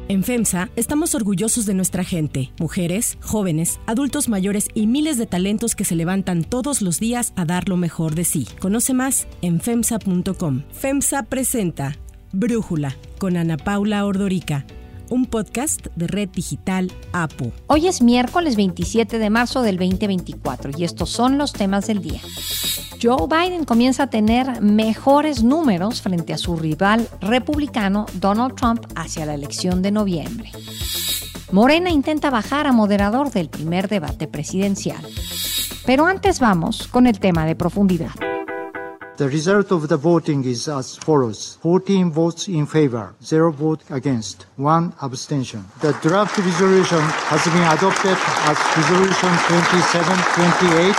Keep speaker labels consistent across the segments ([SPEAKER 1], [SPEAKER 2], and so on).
[SPEAKER 1] En FEMSA estamos orgullosos de nuestra gente, mujeres, jóvenes, adultos mayores y miles de talentos que se levantan todos los días a dar lo mejor de sí. Conoce más en FEMSA.com. FEMSA presenta Brújula con Ana Paula Ordorica, un podcast de Red Digital APO.
[SPEAKER 2] Hoy es miércoles 27 de marzo del 2024 y estos son los temas del día. Joe Biden comienza a tener mejores números frente a su rival republicano Donald Trump hacia la elección de noviembre. Morena intenta bajar a moderador del primer debate presidencial. Pero antes vamos con el tema de profundidad.
[SPEAKER 3] The result of the voting is as follows. 14 votes in favor, 0 vote against, 1 abstention. The draft resolution has been adopted as Resolution 2728,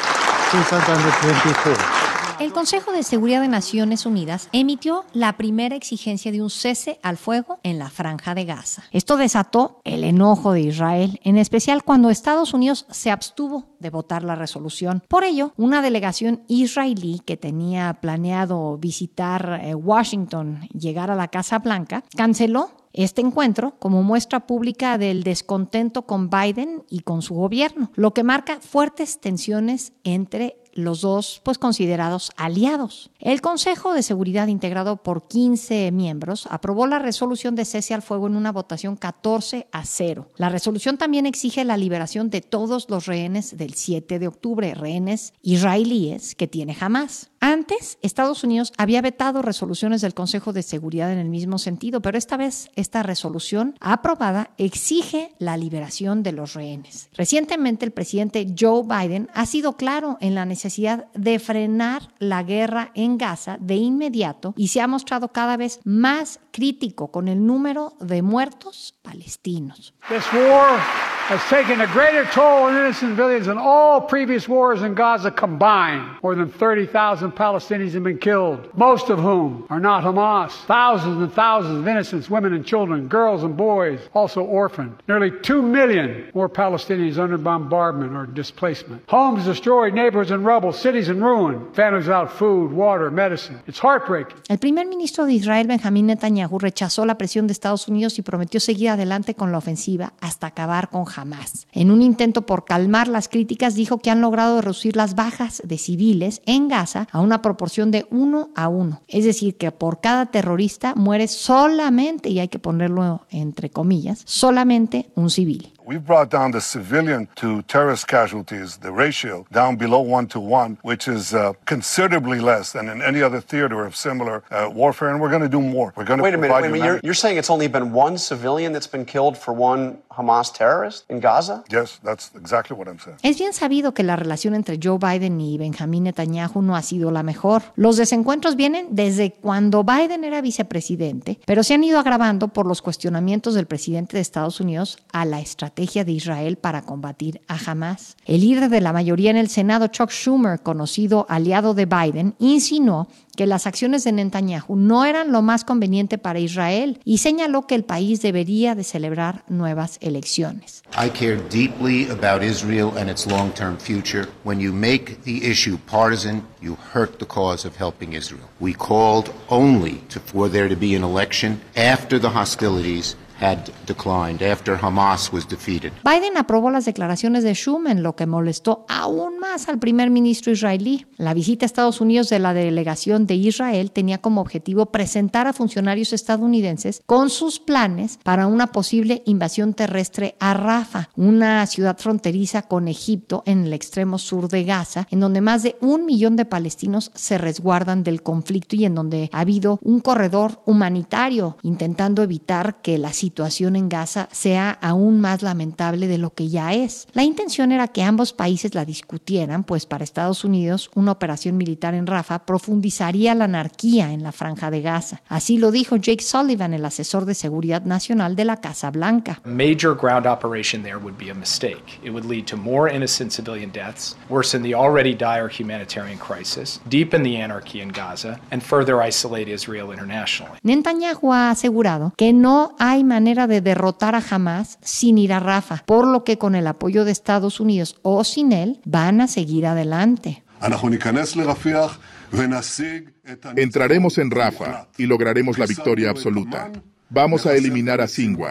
[SPEAKER 3] 2024.
[SPEAKER 2] El Consejo de Seguridad de Naciones Unidas emitió la primera exigencia de un cese al fuego en la Franja de Gaza. Esto desató el enojo de Israel, en especial cuando Estados Unidos se abstuvo de votar la resolución. Por ello, una delegación israelí que tenía planeado visitar Washington, llegar a la Casa Blanca, canceló este encuentro como muestra pública del descontento con Biden y con su gobierno, lo que marca fuertes tensiones entre los dos, considerados aliados. El Consejo de Seguridad, integrado por 15 miembros, aprobó la resolución de cese al fuego en una votación 14-0. La resolución también exige la liberación de todos los rehenes del 7 de octubre, rehenes israelíes que tiene Hamás. Antes, Estados Unidos había vetado resoluciones del Consejo de Seguridad en el mismo sentido, pero esta vez esta resolución aprobada exige la liberación de los rehenes. Recientemente, el presidente Joe Biden ha sido claro en la necesidad de frenar la guerra en Gaza de inmediato y se ha mostrado cada vez más crítico con el número de muertos palestinos.
[SPEAKER 4] This war has taken a greater toll on innocent civilians than all previous wars in Gaza combined. More than 30,000 Palestinians have been killed, most of whom are not Hamas. Thousands and thousands of innocents, women and children, girls and boys, also orphaned. Nearly 2 million more Palestinians under bombardment or displacement. Homes destroyed, neighborhoods in rubble, cities in ruin, families without food, water, medicine. It's heartbreaking.
[SPEAKER 2] El primer ministro de Israel, Benjamín Netanyahu, rechazó la presión de Estados Unidos y prometió seguir adelante con la ofensiva hasta acabar con Hamás. En un intento por calmar las críticas, dijo que han logrado reducir las bajas de civiles en Gaza a una proporción de 1-1. Es decir, que por cada terrorista muere solamente, y hay que ponerlo entre comillas, solamente un civil.
[SPEAKER 5] We've brought down the civilian to terrorist casualties, the ratio, down below 1-1, which is considerably less than in any other theater of similar warfare, and we're going to do more. We're going to
[SPEAKER 6] Wait a minute. You're saying it's only been one civilian that's been killed for one Hamas terrorist in Gaza?
[SPEAKER 5] Yes, that's exactly what I'm saying.
[SPEAKER 2] Es bien sabido que la relación entre Joe Biden y Benjamín Netanyahu no ha sido la mejor. Los desencuentros vienen desde cuando Biden era vicepresidente, pero se han ido agravando por los cuestionamientos del presidente de Estados Unidos a la estrategia de Israel para combatir a Hamás. El líder de la mayoría en el Senado, Chuck Schumer, conocido aliado de Biden, insinuó que las acciones de Netanyahu no eran lo más conveniente para Israel y señaló que el país debería de celebrar nuevas elecciones.
[SPEAKER 7] I care deeply about Israel and its long-term future. When you make the issue partisan, you hurt the cause of helping Israel. We called only for there to be an election after the hostilities had declined, after Hamas was defeated.
[SPEAKER 2] Biden aprobó las declaraciones de Schumer, lo que molestó aún más al primer ministro israelí. La visita a Estados Unidos de la delegación de Israel tenía como objetivo presentar a funcionarios estadounidenses con sus planes para una posible invasión terrestre a Rafah, una ciudad fronteriza con Egipto en el extremo sur de Gaza, en donde más de 1 millón de palestinos se resguardan del conflicto y en donde ha habido un corredor humanitario intentando evitar que la situación en Gaza sea aún más lamentable de lo que ya es. La intención era que ambos países la discutieran, pues para Estados Unidos una operación militar en Rafah profundizaría la anarquía en la Franja de Gaza. Así lo dijo Jake Sullivan, el asesor de seguridad nacional de la Casa Blanca.
[SPEAKER 8] Major ground operation there would be a mistake. It would lead to more innocent civilian deaths, worsen the already dire humanitarian crisis, deepen the anarchy in Gaza, and further isolate Israel internationally.
[SPEAKER 2] Netanyahu ha asegurado que no hay manera de derrotar a Hamás sin ir a Rafah, por lo que con el apoyo de Estados Unidos o sin él van a seguir adelante.
[SPEAKER 9] Entraremos en Rafah y lograremos la victoria absoluta. Vamos a eliminar a Sinwar.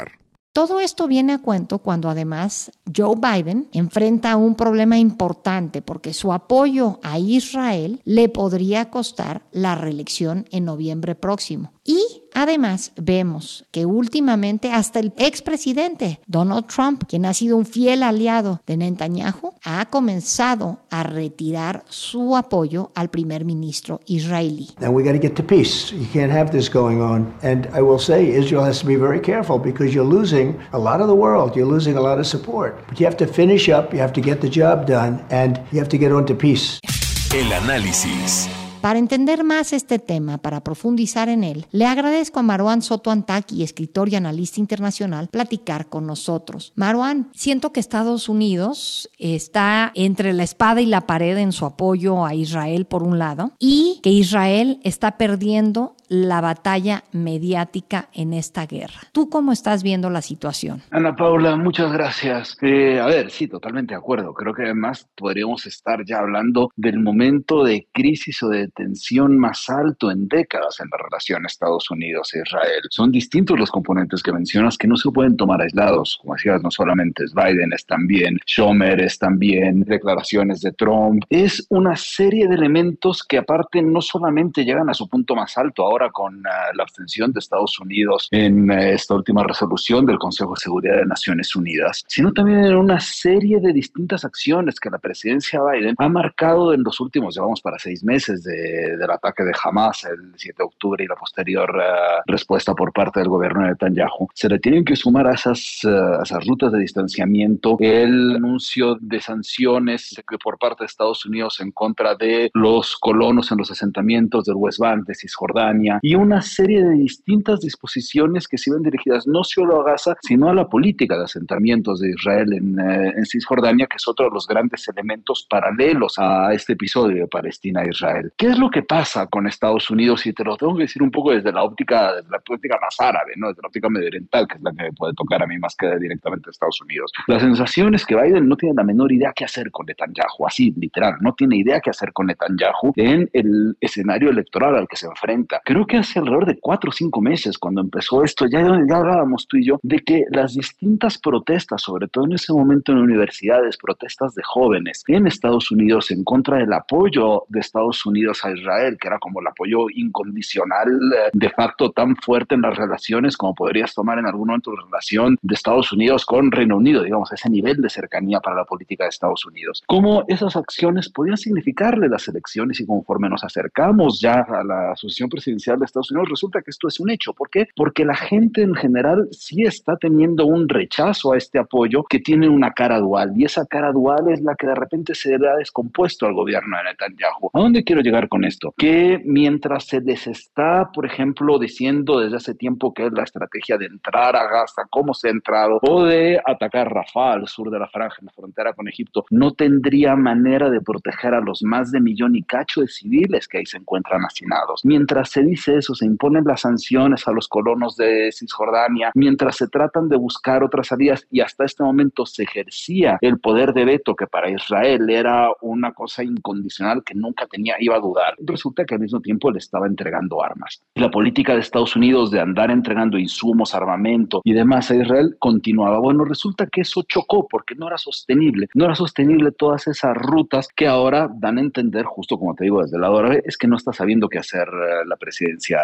[SPEAKER 2] Todo esto viene a cuento cuando además Joe Biden enfrenta un problema importante porque su apoyo a Israel le podría costar la reelección en noviembre próximo. Y además vemos que últimamente hasta el expresidente Donald Trump, quien ha sido un fiel aliado de Netanyahu, ha comenzado a retirar su apoyo al primer ministro israelí.
[SPEAKER 9] And we got to get to peace. You can't have this going on. And I will say Israel has to be very careful because you're losing a lot of the world. You're losing a lot of support. But you have to finish up, you have to get the job done, and you have to get on to peace.
[SPEAKER 10] El análisis.
[SPEAKER 2] Para entender más este tema, para profundizar en él, le agradezco a Marouane Soto Antaki, escritor y analista internacional, platicar con nosotros. Marouane, siento que Estados Unidos está entre la espada y la pared en su apoyo a Israel, por un lado, y que Israel está perdiendo la batalla mediática en esta guerra. ¿Tú cómo estás viendo la situación?
[SPEAKER 11] Ana Paula, muchas gracias. Sí, totalmente de acuerdo. Creo que además podríamos estar ya hablando del momento de crisis o de tensión más alto en décadas en la relación Estados Unidos e Israel. Son distintos los componentes que mencionas que no se pueden tomar aislados. Como decías, no solamente es Biden, es también Schumer, es también declaraciones de Trump. Es una serie de elementos que aparte no solamente llegan a su punto más alto ahora con la abstención de Estados Unidos en esta última resolución del Consejo de Seguridad de Naciones Unidas, sino también en una serie de distintas acciones que la presidencia Biden ha marcado en los últimos, llevamos para 6 meses del ataque de Hamas el 7 de octubre y la posterior respuesta por parte del gobierno de Netanyahu. Se le tienen que sumar a esas rutas de distanciamiento el anuncio de sanciones por parte de Estados Unidos en contra de los colonos en los asentamientos del West Bank, de Cisjordania, y una serie de distintas disposiciones que se ven dirigidas no solo a Gaza, sino a la política de asentamientos de Israel en Cisjordania, que es otro de los grandes elementos paralelos a este episodio de Palestina e Israel. ¿Qué es lo que pasa con Estados Unidos? Y te lo tengo que decir un poco desde la óptica más árabe, ¿no? Desde la óptica medio oriental, que es la que me puede tocar a mí más que directamente a Estados Unidos. La sensación es que Biden no tiene la menor idea qué hacer con Netanyahu, así, literal, no tiene idea qué hacer con Netanyahu en el escenario electoral al que se enfrenta. Creo que hace alrededor de 4 o 5 meses, cuando empezó esto, ya hablábamos tú y yo de que las distintas protestas, sobre todo en ese momento en universidades, protestas de jóvenes en Estados Unidos en contra del apoyo de Estados Unidos a Israel, que era como el apoyo incondicional de facto tan fuerte en las relaciones como podrías tomar en algún momento la relación de Estados Unidos con Reino Unido, digamos, ese nivel de cercanía para la política de Estados Unidos. Cómo esas acciones podían significarle las elecciones y conforme nos acercamos ya a la sucesión presidencial de Estados Unidos, resulta que esto es un hecho. ¿Por qué? Porque la gente en general sí está teniendo un rechazo a este apoyo que tiene una cara dual, y esa cara dual es la que de repente se le ha descompuesto al gobierno de Netanyahu. ¿A dónde quiero llegar con esto? Que mientras se les está, por ejemplo, diciendo desde hace tiempo que es la estrategia de entrar a Gaza, cómo se ha entrado, o de atacar Rafah, al sur de la franja, en la frontera con Egipto, no tendría manera de proteger a los más de 1 millón y cacho de civiles que ahí se encuentran hacinados. Mientras se dice eso, se imponen las sanciones a los colonos de Cisjordania, mientras se tratan de buscar otras salidas, y hasta este momento se ejercía el poder de veto, que para Israel era una cosa incondicional que nunca iba a dudar. Resulta que al mismo tiempo le estaba entregando armas. Y la política de Estados Unidos de andar entregando insumos, armamento y demás a Israel continuaba. Bueno, resulta que eso chocó porque no era sostenible. No era sostenible todas esas rutas que ahora dan a entender, justo como te digo desde el lado árabe, es que no está sabiendo qué hacer la presidencia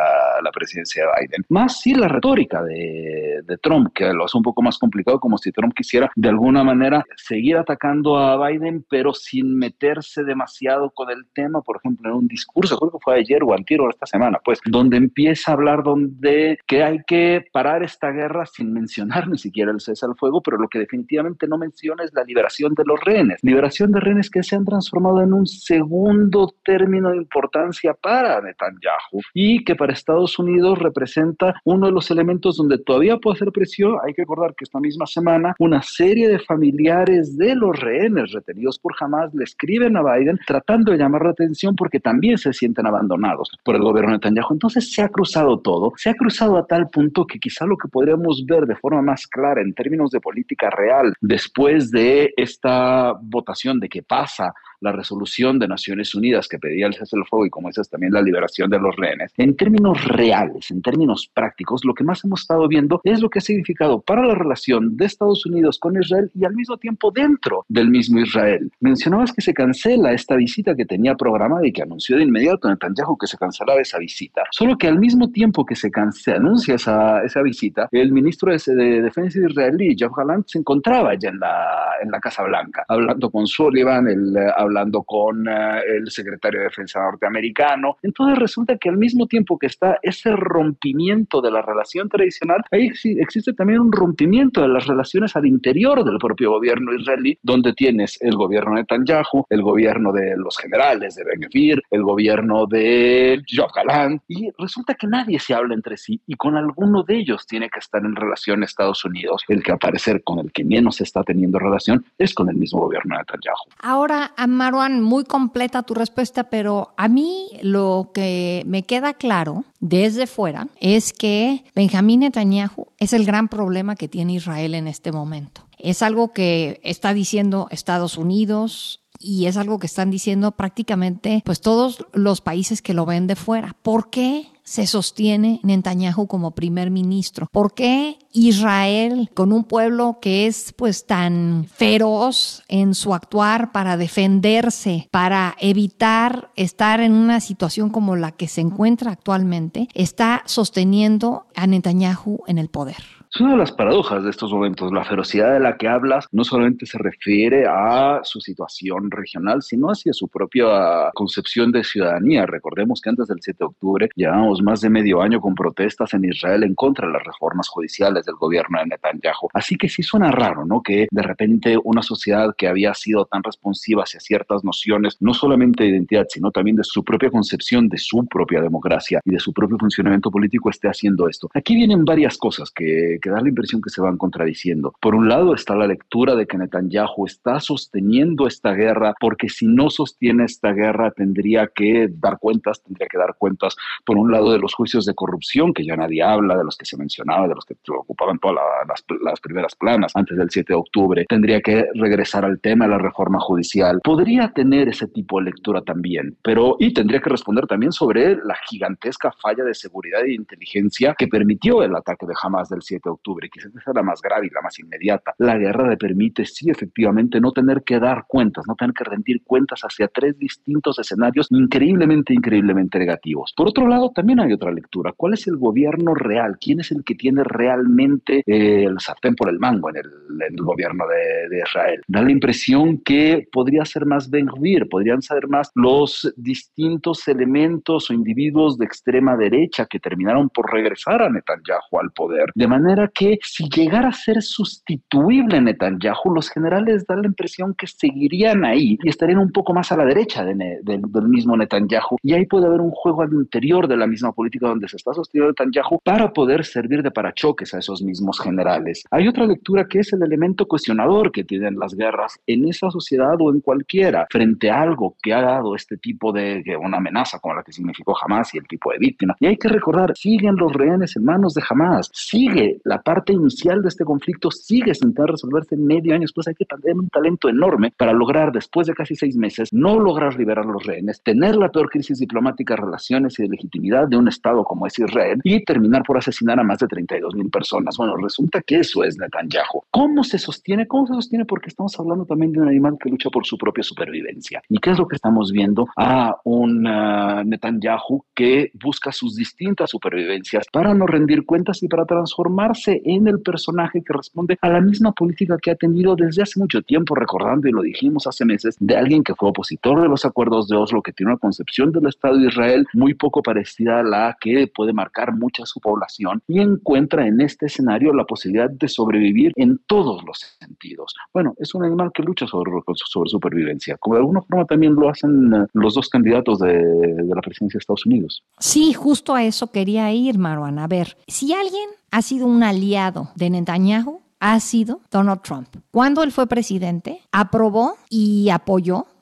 [SPEAKER 11] de Biden. Más sí la retórica de Trump, que lo hace un poco más complicado, como si Trump quisiera de alguna manera seguir atacando a Biden, pero sin meterse demasiado con el tema. Por ejemplo, en un discurso, creo que fue ayer o antier o esta semana, pues, donde empieza a hablar de que hay que parar esta guerra sin mencionar ni siquiera el cese al fuego, pero lo que definitivamente no menciona es la liberación de los rehenes. Liberación de rehenes que se han transformado en un segundo término de importancia para Netanyahu y que para Estados Unidos representa uno de los elementos donde todavía puede hacer presión. Hay que recordar que esta misma semana una serie de familiares de los rehenes retenidos por Hamas le escriben a Biden tratando de llamar la atención porque también se sienten abandonados por el gobierno de Netanyahu. Entonces se ha cruzado todo, se ha cruzado a tal punto que quizá lo que podríamos ver de forma más clara en términos de política real después de esta votación de que pasa la resolución de Naciones Unidas que pedía el cese del fuego y, como dices, también la liberación de los rehenes, en términos reales, en términos prácticos, lo que más hemos estado viendo es lo que ha significado para la relación de Estados Unidos con Israel y al mismo tiempo dentro del mismo Israel. Mencionabas que se cancela esta visita que tenía programada y que anunció de inmediato Netanyahu que se cancelaba esa visita. Solo que al mismo tiempo que se anuncia esa visita, el ministro de Defensa israelí, Yoav Gallant, se encontraba ya en la Casa Blanca, hablando con Sullivan, hablando con el secretario de Defensa norteamericano. Entonces resulta que al mismo tiempo que está ese rompimiento de la relación tradicional, ahí existe también un rompimiento de las relaciones al interior del propio gobierno israelí, donde tienes el gobierno de Netanyahu, el gobierno de los generales de Ben-Gvir, el gobierno de Yoav Gallant, y resulta que nadie se habla entre sí y con alguno de ellos tiene que estar en relación a Estados Unidos. El que al parecer con el que menos está teniendo relación es con el mismo gobierno de Netanyahu.
[SPEAKER 2] Ahora, Marwan, muy completa tu respuesta, pero a mí lo que me queda claro desde fuera es que Benjamín Netanyahu es el gran problema que tiene Israel en este momento. Es algo que está diciendo Estados Unidos y es algo que están diciendo prácticamente pues todos los países que lo ven de fuera. ¿Por qué se sostiene Netanyahu como primer ministro? ¿Por qué Israel, con un pueblo que es pues tan feroz en su actuar para defenderse, para evitar estar en una situación como la que se encuentra actualmente, está sosteniendo a Netanyahu en el poder?
[SPEAKER 11] Es una de las paradojas de estos momentos. La ferocidad de la que hablas no solamente se refiere a su situación regional, sino hacia su propia concepción de ciudadanía. Recordemos que antes del 7 de octubre llevamos más de medio año con protestas en Israel en contra de las reformas judiciales del gobierno de Netanyahu. Así que sí suena raro, ¿no?, que de repente una sociedad que había sido tan responsiva hacia ciertas nociones, no solamente de identidad, sino también de su propia concepción, de su propia democracia y de su propio funcionamiento político, esté haciendo esto. Aquí vienen varias cosas que da la impresión que se van contradiciendo. Por un lado está la lectura de que Netanyahu está sosteniendo esta guerra porque si no sostiene esta guerra tendría que dar cuentas por un lado de los juicios de corrupción, que ya nadie habla, de los que se mencionaba, de los que ocupaban todas las primeras planas antes del 7 de octubre. Tendría que regresar al tema de la reforma judicial. Podría tener ese tipo de lectura también, y tendría que responder también sobre la gigantesca falla de seguridad y de inteligencia que permitió el ataque de Hamas del 7 de octubre, quizás esa es la más grave y la más inmediata. La guerra le permite, sí, efectivamente, no tener que dar cuentas, no tener que rendir cuentas hacia tres distintos escenarios increíblemente negativos. Por otro lado, también hay otra lectura. ¿Cuál es el gobierno real? ¿Quién es el que tiene realmente el sartén por el mango en el gobierno de Israel? Da la impresión que podría ser más Ben-Gvir, podrían ser más los distintos elementos o individuos de extrema derecha que terminaron por regresar a Netanyahu al poder. De manera que si llegara a ser sustituible Netanyahu, los generales dan la impresión que seguirían ahí y estarían un poco más a la derecha del mismo Netanyahu. Y ahí puede haber un juego al interior de la misma política donde se está sosteniendo Netanyahu para poder servir de parachoques a esos mismos generales. Hay otra lectura que es el elemento cuestionador que tienen las guerras en esa sociedad o en cualquiera frente a algo que ha dado este tipo de una amenaza como la que significó Hamas y el tipo de víctima. Y hay que recordar, siguen los rehenes en manos de Hamas, sigue la parte inicial de este conflicto, sigue sin tener resolverse medio año después. Hay que tener un talento enorme para lograr, después de casi 6 meses, no lograr liberar a los rehenes, tener la peor crisis diplomática, relaciones y de legitimidad de un Estado como es Israel y terminar por asesinar a más de 32,000 personas. Bueno, resulta que eso es Netanyahu. ¿Cómo se sostiene? Porque estamos hablando también de un animal que lucha por su propia supervivencia. ¿Y qué es lo que estamos viendo? A un Netanyahu que busca sus distintas supervivencias para no rendir cuentas y para transformarse en el personaje que responde a la misma política que ha tenido desde hace mucho tiempo, recordando, y lo dijimos hace meses, de alguien que fue opositor de los acuerdos de Oslo, que tiene una concepción del Estado de Israel muy poco parecida a la que puede marcar mucha su población y encuentra en este escenario la posibilidad de sobrevivir en todos los sentidos. Bueno, es un animal que lucha sobre supervivencia, como de alguna forma también lo hacen los dos candidatos de la presidencia de Estados Unidos.
[SPEAKER 2] Sí, justo a eso quería ir, Marwan. A ver, si alguien ha sido un aliado de Netanyahu, ha sido Donald Trump. Cuando él fue presidente, aprobó y apoyó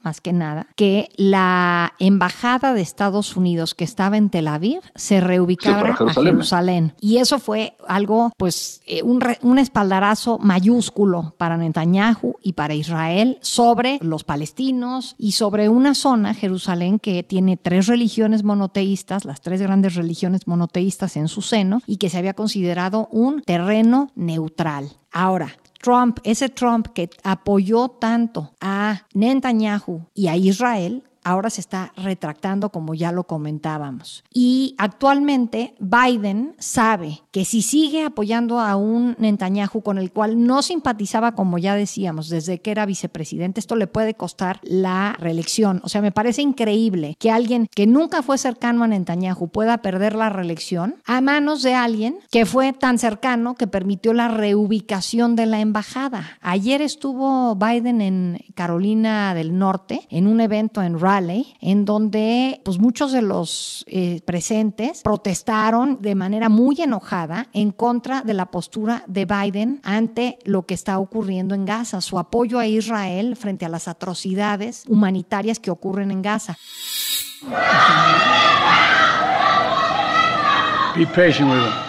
[SPEAKER 2] más que nada, que la embajada de Estados Unidos que estaba en Tel Aviv se reubicara a Jerusalén. Y eso fue algo, pues, un espaldarazo mayúsculo para Netanyahu y para Israel sobre los palestinos y sobre una zona, Jerusalén, que tiene 3 religiones monoteístas, las 3 grandes religiones monoteístas en su seno, y que se había considerado un terreno neutral. Ahora, Trump, ese Trump que apoyó tanto a Netanyahu y a Israel, ahora se está retractando, como ya lo comentábamos. Y actualmente Biden sabe que si sigue apoyando a un Netanyahu con el cual no simpatizaba, como ya decíamos, desde que era vicepresidente, esto le puede costar la reelección. O sea, me parece increíble que alguien que nunca fue cercano a Netanyahu pueda perder la reelección a manos de alguien que fue tan cercano que permitió la reubicación de la embajada. Ayer estuvo Biden en Carolina del Norte en un evento en Raleigh, en donde pues muchos de los presentes protestaron de manera muy enojada en contra de la postura de Biden ante lo que está ocurriendo en Gaza, su apoyo a Israel frente a las atrocidades humanitarias que ocurren en Gaza.
[SPEAKER 4] Be patient with them.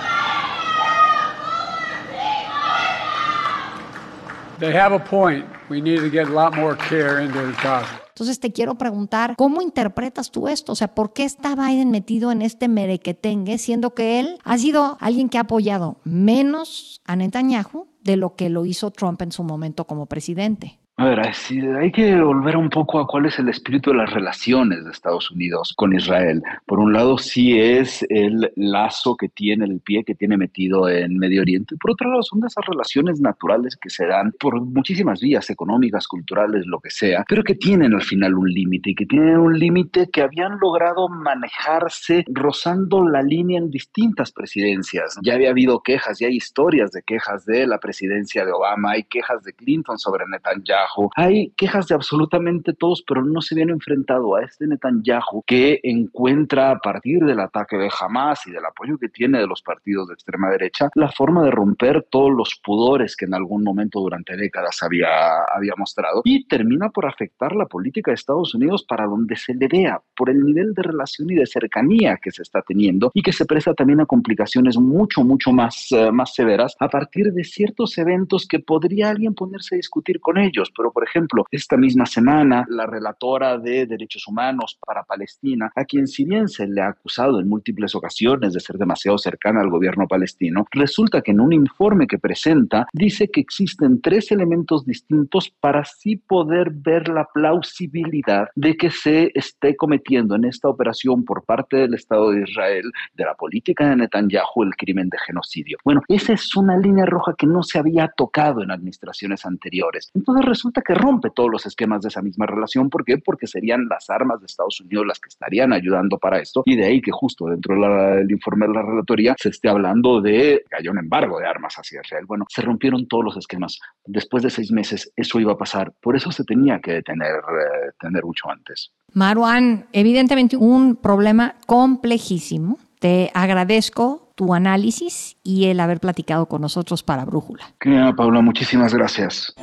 [SPEAKER 4] They have a point. We need to get a lot more care into Gaza.
[SPEAKER 2] Entonces te quiero preguntar, ¿cómo interpretas tú esto? O sea, ¿por qué está Biden metido en este merequetengue, siendo que él ha sido alguien que ha apoyado menos a Netanyahu de lo que lo hizo Trump en su momento como presidente?
[SPEAKER 11] A ver, hay que volver un poco a cuál es el espíritu de las relaciones de Estados Unidos con Israel. Por un lado, sí es el lazo que tiene, el pie que tiene metido en Medio Oriente. Por otro lado, son de esas relaciones naturales que se dan por muchísimas vías económicas, culturales, lo que sea, pero que tienen al final un límite y que tienen un límite que habían logrado manejarse rozando la línea en distintas presidencias. Ya había habido quejas, ya hay historias de quejas de la presidencia de Obama, hay quejas de Clinton sobre Netanyahu. Hay quejas de absolutamente todos, pero no se habían enfrentado a este Netanyahu que encuentra a partir del ataque de Hamas y del apoyo que tiene de los partidos de extrema derecha la forma de romper todos los pudores que en algún momento durante décadas había mostrado, y termina por afectar la política de Estados Unidos para donde se le vea, por el nivel de relación y de cercanía que se está teniendo y que se presta también a complicaciones mucho más severas a partir de ciertos eventos que podría alguien ponerse a discutir con ellos. Pero, por ejemplo, esta misma semana, la relatora de Derechos Humanos para Palestina, a quien si bien se le ha acusado en múltiples ocasiones de ser demasiado cercana al gobierno palestino, resulta que en un informe que presenta dice que existen 3 elementos distintos para así poder ver la plausibilidad de que se esté cometiendo en esta operación por parte del Estado de Israel, de la política de Netanyahu, el crimen de genocidio. Bueno, esa es una línea roja que no se había tocado en administraciones anteriores. Entonces resulta que rompe todos los esquemas de esa misma relación. ¿Por qué? Porque serían las armas de Estados Unidos las que estarían ayudando para esto, y de ahí que justo dentro del informe de la relatoría se esté hablando de que haya un embargo de armas hacia Israel. Bueno, se rompieron todos los esquemas. Después de 6 meses eso iba a pasar. Por eso se tenía que detener mucho antes.
[SPEAKER 2] Marwan, evidentemente un problema complejísimo. Te agradezco tu análisis y el haber platicado con nosotros para Brújula.
[SPEAKER 11] Paula, muchísimas gracias.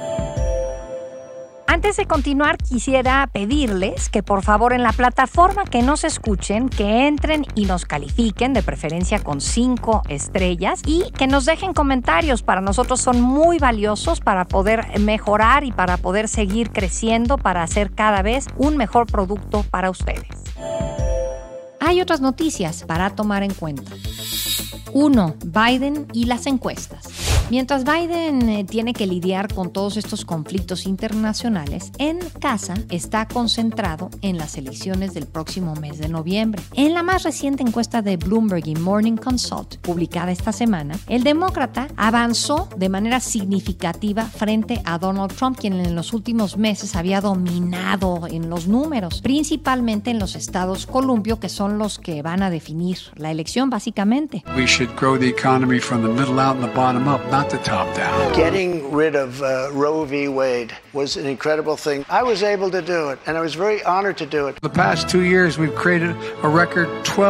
[SPEAKER 2] Antes de continuar, quisiera pedirles que por favor en la plataforma que nos escuchen, que entren y nos califiquen, de preferencia con 5 estrellas, y que nos dejen comentarios. Para nosotros son muy valiosos para poder mejorar y para poder seguir creciendo, para hacer cada vez un mejor producto para ustedes. Hay otras noticias para tomar en cuenta. 1. Biden y las encuestas. Mientras Biden tiene que lidiar con todos estos conflictos internacionales, en casa está concentrado en las elecciones del próximo mes de noviembre. En la más reciente encuesta de Bloomberg y Morning Consult, publicada esta semana, el demócrata avanzó de manera significativa frente a Donald Trump, quien en los últimos meses había dominado en los números, principalmente en los estados columbio, que son los que van a definir la elección básicamente.
[SPEAKER 4] We should grow the economy from the middle out and the bottom up, not the top down.
[SPEAKER 12] Getting rid of Roe v. Wade
[SPEAKER 9] was an incredible thing. I was able to do it, and I was very honored to do it.
[SPEAKER 4] The past 2 years, we've created a record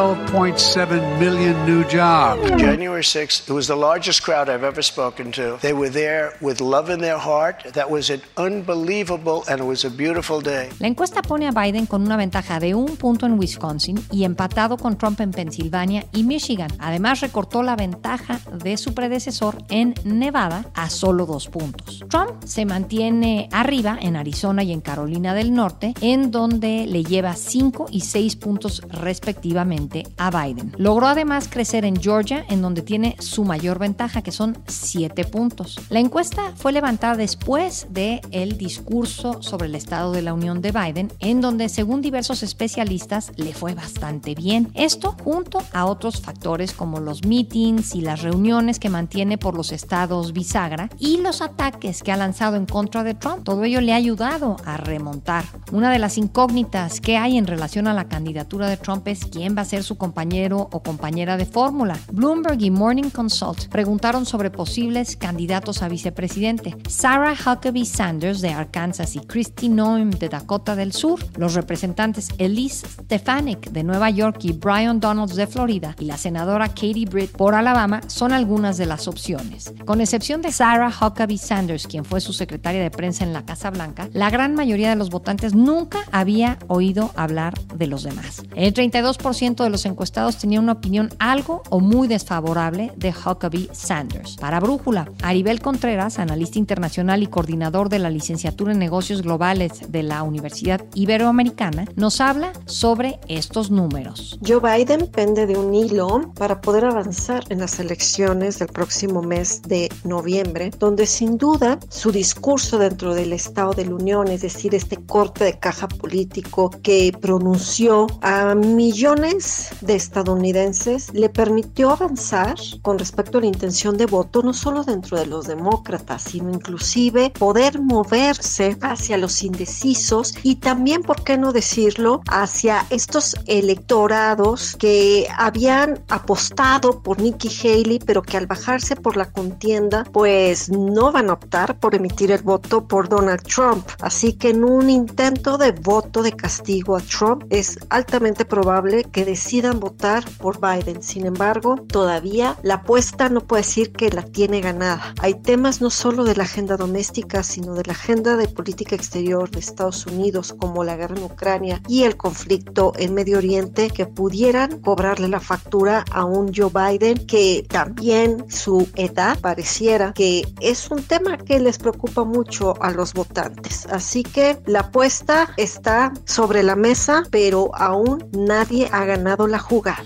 [SPEAKER 4] 12.7 million new jobs.
[SPEAKER 9] January 6th, it was the largest crowd I've ever spoken to. They were there with love in their heart. That was an unbelievable and it was a beautiful day.
[SPEAKER 2] La encuesta pone a Biden con una ventaja de 1 punto en Wisconsin y empatado con Trump en Pensilvania y Michigan. Además, recortó la ventaja de su predecesor en Nevada a solo 2 puntos. Trump se mantiene arriba en Arizona y en Carolina del Norte, en donde le lleva 5 y 6 puntos respectivamente a Biden. Logró además crecer en Georgia, en donde tiene su mayor ventaja, que son 7 puntos. La encuesta fue levantada después del discurso sobre el Estado de la Unión de Biden, en donde, según diversos especialistas, le fue bastante bien. Esto junto a otros factores como los meetings y las reuniones que mantiene por los estados bisagra y los ataques que ha lanzado en contra de Trump. Todo ello le ha ayudado a remontar. Una de las incógnitas que hay en relación a la candidatura de Trump es quién va a ser su compañero o compañera de fórmula. Bloomberg y Morning Consult preguntaron sobre posibles candidatos a vicepresidente. Sarah Huckabee Sanders de Arkansas y Kristi Noem de Dakota del Sur, los representantes Elise Stefanik de Nueva York y Brian Donalds de Florida y la senadora Katie Britt por Alabama son algunas de las opciones. Con excepción de Sarah Huckabee Sanders, quien fue su secretaria de prensa en la Casa Blanca, la gran mayoría de los votantes nunca había oído hablar de los demás. El 32% de los encuestados tenía una opinión algo o muy desfavorable de Huckabee Sanders. Para Brújula, Aribel Contreras, analista internacional y coordinador de la licenciatura en negocios globales de la Universidad Iberoamericana, nos habla sobre estos números.
[SPEAKER 12] Joe Biden pende de un hilo para poder avanzar en las elecciones del próximo mes de noviembre, donde sin duda su discurso dentro del Estado de la Unión, es decir, este corte de caja político que pronunció a millones de estadounidenses, le permitió avanzar con respecto a la intención de voto, no solo dentro de los demócratas, sino inclusive poder moverse hacia los indecisos y también, ¿por qué no decirlo?, hacia estos electorados que habían apostado por Nikki Haley, pero que al bajarse por la contienda, pues no van a optar por emitir el voto por Donald Trump. Así que en un intento de voto de castigo a Trump, es altamente probable que decidan votar por Biden. Sin embargo, todavía la apuesta no puede decir que la tiene ganada. Hay temas no solo de la agenda doméstica, sino de la agenda de política exterior de Estados Unidos, como la guerra en Ucrania y el conflicto en Medio Oriente, que pudieran cobrarle la factura a un Joe Biden que también su edad pareciera que es un tema que les preocupa mucho a los votantes. Así que la apuesta está sobre la mesa, pero aún nadie ha ganado la jugada.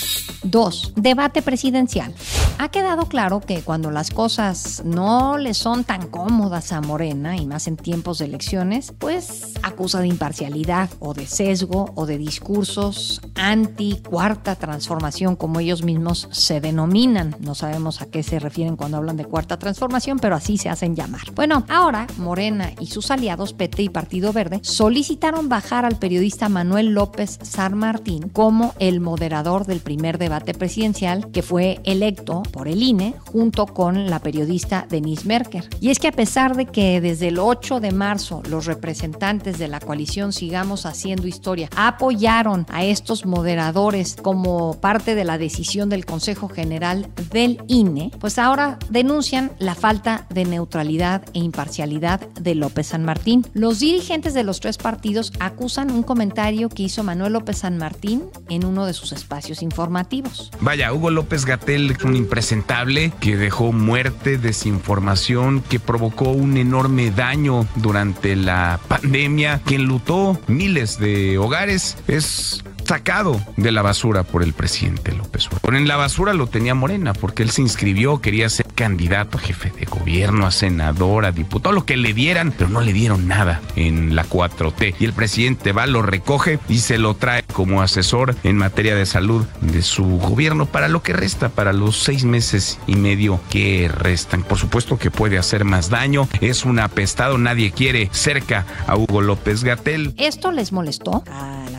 [SPEAKER 2] 2. Debate presidencial. Ha quedado claro que cuando las cosas no le son tan cómodas a Morena, y más en tiempos de elecciones, pues acusa de imparcialidad o de sesgo o de discursos anti-cuarta transformación, como ellos mismos se denominan. No sabemos a qué se refieren cuando hablan de cuarta transformación, pero así se hacen llamar. Bueno, ahora Morena y sus aliados PT y Partido Verde solicitaron bajar al periodista Manuel López San Martín como el moderador del primer debate presidencial, que fue electo por el INE junto con la periodista Denise Merker. Y es que a pesar de que desde el 8 de marzo los representantes de la coalición Sigamos Haciendo Historia apoyaron a estos moderadores como parte de la decisión del Consejo General del INE, pues ahora denuncian la falta de neutralidad e imparcialidad de López San Martín. Los dirigentes de los 3 partidos acusan un comentario que hizo Manuel López San Martín en uno de sus espacios informativos.
[SPEAKER 13] Vaya, Hugo López-Gatell es un impresentable que dejó muerte, desinformación, que provocó un enorme daño durante la pandemia, que enlutó miles de hogares. Es sacado de la basura por el presidente López Obrador. Pero en la basura lo tenía Morena, porque él se inscribió, quería ser candidato a jefe de gobierno, a senador, a diputado, lo que le dieran, pero no le dieron nada en la 4T. Y el presidente va, lo recoge y se lo trae como asesor en materia de salud de su gobierno para lo que resta, para los 6 meses y medio que restan. Por supuesto que puede hacer más daño, es un apestado, nadie quiere cerca a Hugo López-Gatell.
[SPEAKER 2] Esto les molestó a la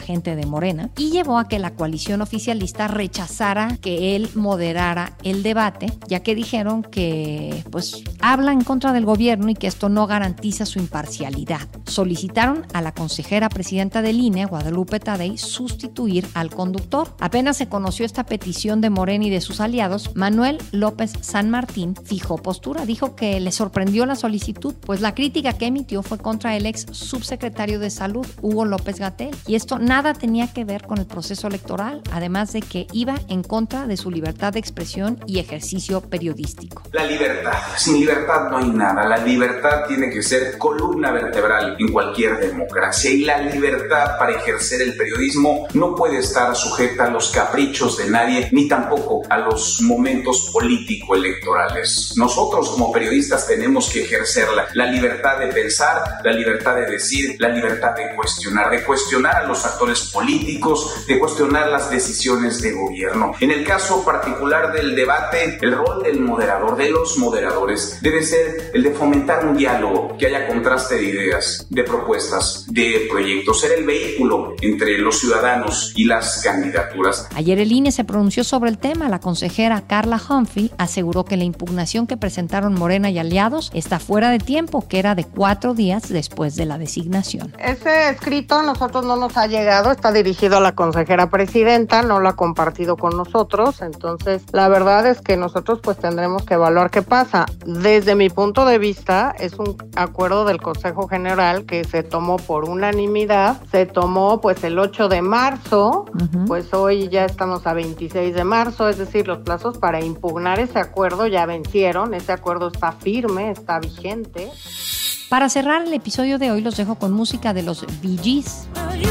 [SPEAKER 2] gente de Morena, y llevó a que la coalición oficialista rechazara que él moderara el debate, ya que dijeron que pues habla en contra del gobierno y que esto no garantiza su imparcialidad. Solicitaron a la consejera presidenta del INE, Guadalupe Tadei, sustituir al conductor. Apenas se conoció esta petición de Morena y de sus aliados, Manuel López San Martín fijó postura. Dijo que le sorprendió la solicitud, pues la crítica que emitió fue contra el ex subsecretario de Salud, Hugo López-Gatell, y esto nada tenía que ver con el proceso electoral, además de que iba en contra de su libertad de expresión y ejercicio periodístico.
[SPEAKER 14] La libertad. Sin libertad no hay nada. La libertad tiene que ser columna vertebral en cualquier democracia, y la libertad para ejercer el periodismo no puede estar sujeta a los caprichos de nadie, ni tampoco a los momentos político-electorales. Nosotros como periodistas tenemos que ejercer la libertad de pensar, la libertad de decir, la libertad de cuestionar a los actores políticos, de cuestionar las decisiones de gobierno. En el caso particular del debate, el rol del moderador, de los moderadores, debe ser el de fomentar un diálogo, que haya contraste de ideas, de propuestas, de proyectos, ser el vehículo entre los ciudadanos y las candidaturas.
[SPEAKER 2] Ayer el INE se pronunció sobre el tema. La consejera Carla Humphrey aseguró que la impugnación que presentaron Morena y aliados está fuera de tiempo, que era de 4 días después de la designación.
[SPEAKER 15] Ese escrito a nosotros no nos ha llegado, está dirigido a la consejera presidenta, no lo ha compartido con nosotros, entonces la verdad es que nosotros pues tendremos que evaluar qué pasa. Desde mi punto de vista es un acuerdo del Consejo General que se tomó por unanimidad, se tomó pues el 8 de marzo, pues hoy ya estamos a 26 de marzo, es decir, los plazos para impugnar ese acuerdo ya vencieron, ese acuerdo está firme, está vigente.
[SPEAKER 2] Para cerrar el episodio de hoy los dejo con música de los Bee Gees.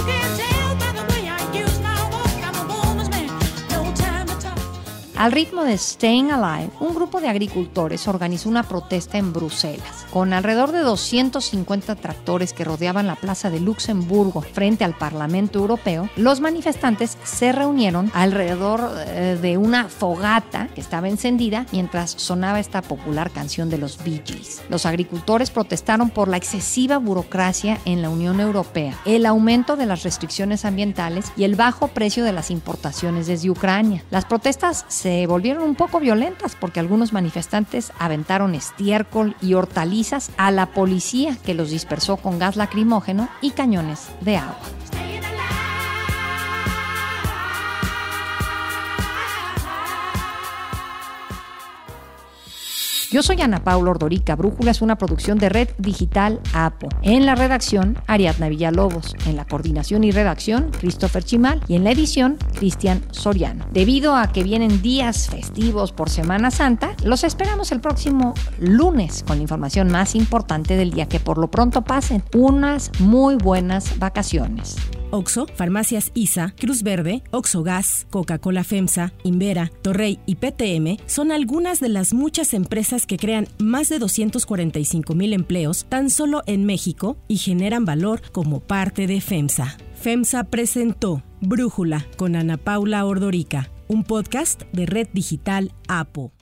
[SPEAKER 2] Al ritmo de Staying Alive, un grupo de agricultores organizó una protesta en Bruselas. Con alrededor de 250 tractores que rodeaban la Plaza de Luxemburgo frente al Parlamento Europeo, los manifestantes se reunieron alrededor de una fogata que estaba encendida mientras sonaba esta popular canción de los Bee Gees. Los agricultores protestaron por la excesiva burocracia en la Unión Europea, el aumento de las restricciones ambientales y el bajo precio de las importaciones desde Ucrania. Las protestas se volvieron un poco violentas porque algunos manifestantes aventaron estiércol y hortalizas a la policía, que los dispersó con gas lacrimógeno y cañones de agua. Yo soy Ana Paula Ordorica. Brújula es una producción de Red Digital APO. En la redacción, Ariadna Villalobos. En la coordinación y redacción, Christopher Chimal. Y en la edición, Cristian Soriano. Debido a que vienen días festivos por Semana Santa, los esperamos el próximo lunes con la información más importante del día. Que por lo pronto pasen unas muy buenas vacaciones.
[SPEAKER 1] Oxxo, Farmacias ISA, Cruz Verde, Oxxo Gas, Coca-Cola FEMSA, Invera, Torrey y PTM son algunas de las muchas empresas que crean más de 245,000 empleos tan solo en México y generan valor como parte de FEMSA. FEMSA presentó Brújula con Ana Paula Ordorica, un podcast de Red Digital APO.